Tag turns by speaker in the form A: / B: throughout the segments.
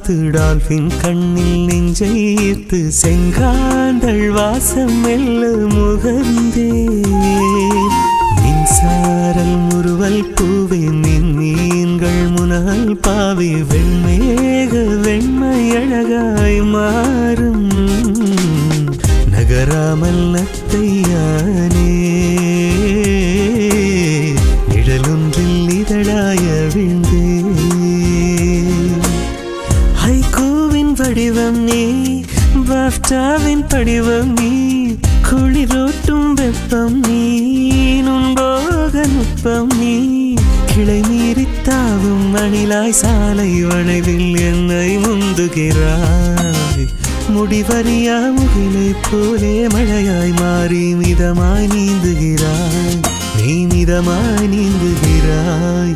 A: பார்த்து டால்பின் கண்ணில் நெஞ்சை ஈர்த்து செங்காந்தள் வாசம் மெல்ல முகர்ந்தே மின்சாரல் முறுவல் பூவே மீன்கள் முனல் பாவி வெண்மேக வெண்மை அழகாய் மாறும் நகராமல் நத்தையானே நிழலொன்றில் இதழாய விழுந்தே ஹைகூவின் வடிவம் நீ பாஃப்டாவின் படிவம் நீ குளிரோட்டும் வெப்பம் நீ நுண்போக நுட்பம் நீ கிளை மீறித்தாவும் மணிலாய் சாலை வளைவில் என்னை முந்துகிறாய் முடிவறியா முகிலை போலே மழையாய் மாறி மிதமாய் நீந்துகிறாய் நீ மிதமாய் நீந்துகிறாய்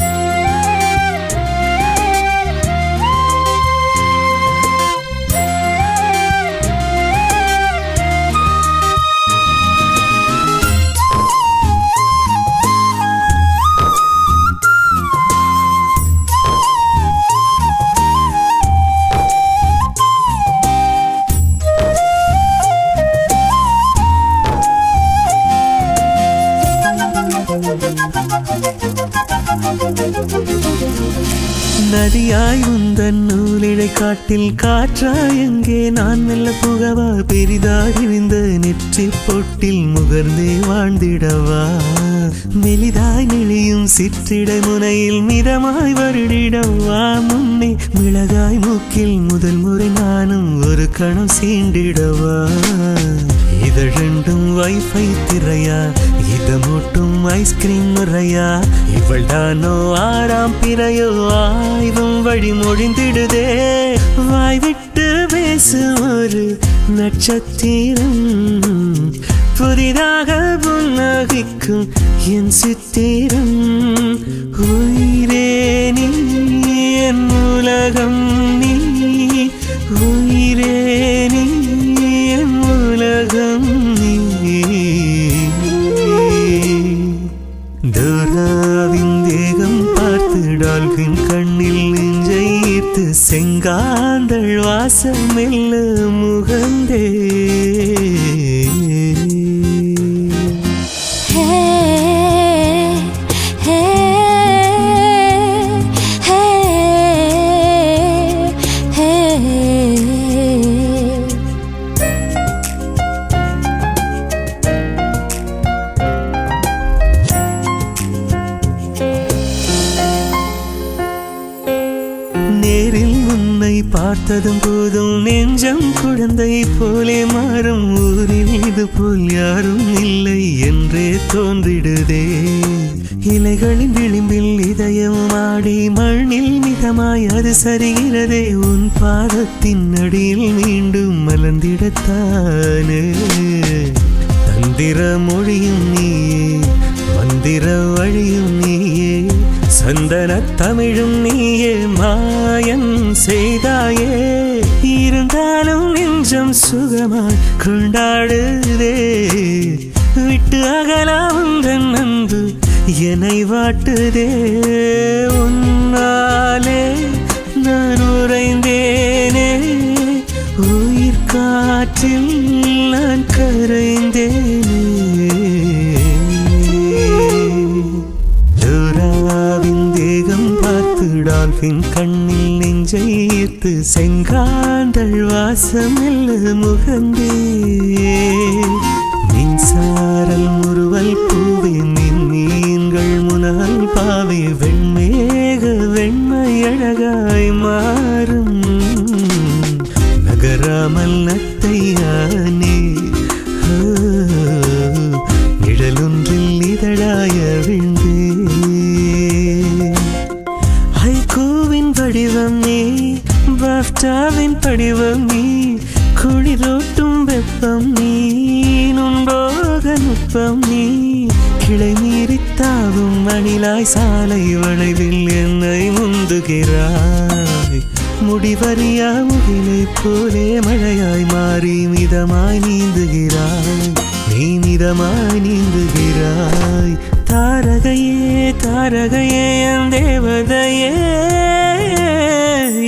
A: நதியாய் உந்தன் நூலிழை காட்டில் காற்றாய் எங்கே நான் மெல்ல புகவா பெரிதாகி விந்த நெற்றி பொட்டில் முகர்ந்தே வாழ்ந்திடவா மெலிதாய் நெளியும் சிற்றிடை முனையில் மிதமாய் வருடிடவா முன்னே மிளகாய் மூக்கில் முதல் முறை நானும் ஒரு கணம் சீண்டிடவா இதழெண்டும் வைஃபை திரையா இதமூட்டும் ஐஸ்கிரீம் முறையா இவள் தானோ ஆறாம் பிறையோ ஆய்வும் வழி மொழிந்திடுதே வாய் விட்டு பேசும் ஒரு நட்சத்திரம் புதிதாக புன்னகிக்கும் என் சித்திரம் உயிரே நீ என் உலகம் நீ உயிரே நீ என் உலகம் நீ தோராவின் தேகம் பார்த்து டால்பின் கண்ணில் நெஞ்சை ஈர்த்து செங்காந்தள் வாசம் மெல்ல முகந்தே நேரில் உன்னை பார்த்ததும் போதும் நெஞ்சம் குழந்தை போலே மாறும் ஊரில் இது போல் யாரும் இல்லை என்றே தோன்றிடுதே இலைகளின் விளிம்பில் இதயம் ஆடி மண்ணில் மிதமாய் அது சரிகிறதே உன் பாதத்தின் அடியில் மீண்டும் மலர்ந்திடத்தானே தந்திர மொழியும் நீயே மந்திர வழியும் நீயே சந்தன தமிழும் நீயே மாயன் செய்தாயே இருந்தாலும் நெஞ்சம் சுகமாய் கொண்டாடுதே விட்டு அகலாம் உந்தன் அன்பு என்னை வாட்டுதே உன்னாலே நான் உறைந்தேனே உயிர் காற்றில் நான் கரைந்தேனே தேகம் பார்த்து டால்பின் கண்ணில் நெஞ்சை ஈர்த்து செங்காந்தள் வாசம் மெல்ல முகந்தே மின்சாரல் முறுவல் பூவே மீன்கள் முனல் பாவே வெண்மேக வெண்மை அழகாய் மாறும் நகராமல் நத்தையானே நிழலொன்றில் இதழாய விழுந்தே ஹைகூவின் வடிவம் நீ பாஃப்டாவின் படிவம் நீ குளிரோட்டும் வெப்பம் நீ நுண்போக நுட்பம் நீ கிளை மீறித்தாவும் மணிலாய் சாலை வளைவில் என்னை முந்துகிறாய் முடிவறியா முகிலை போலே மழையாய் மாறி மிதமாய் நீந்துகிறாய் நீ மிதமாய் நீந்துகிறாய் தாரகையே தாரகையே என் தேவதையே